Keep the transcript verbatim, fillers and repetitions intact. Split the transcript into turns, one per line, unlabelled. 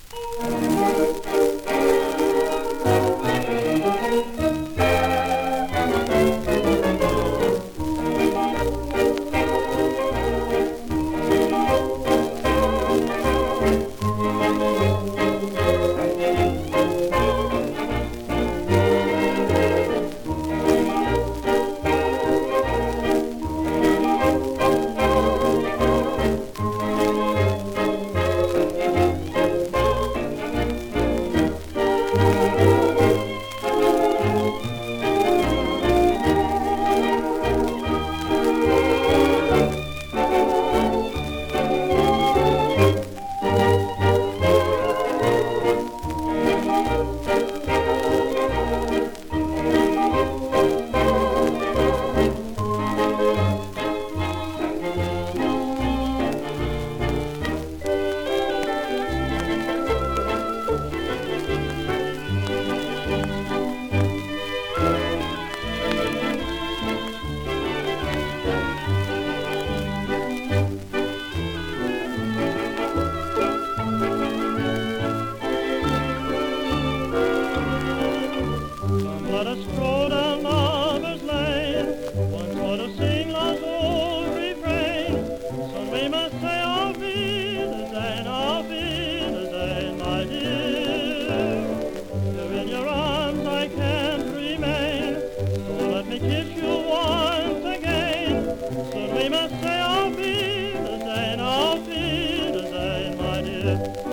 Let us stroll down Lover's Lane, once more to sing love's old refrain. Soon we must say auf Wiedersehen, auf Wiedersehen, my dear. Here in your arms I can't remain, so let me kiss you once again. Soon we must say auf Wiedersehen, auf Wiedersehen, my dear.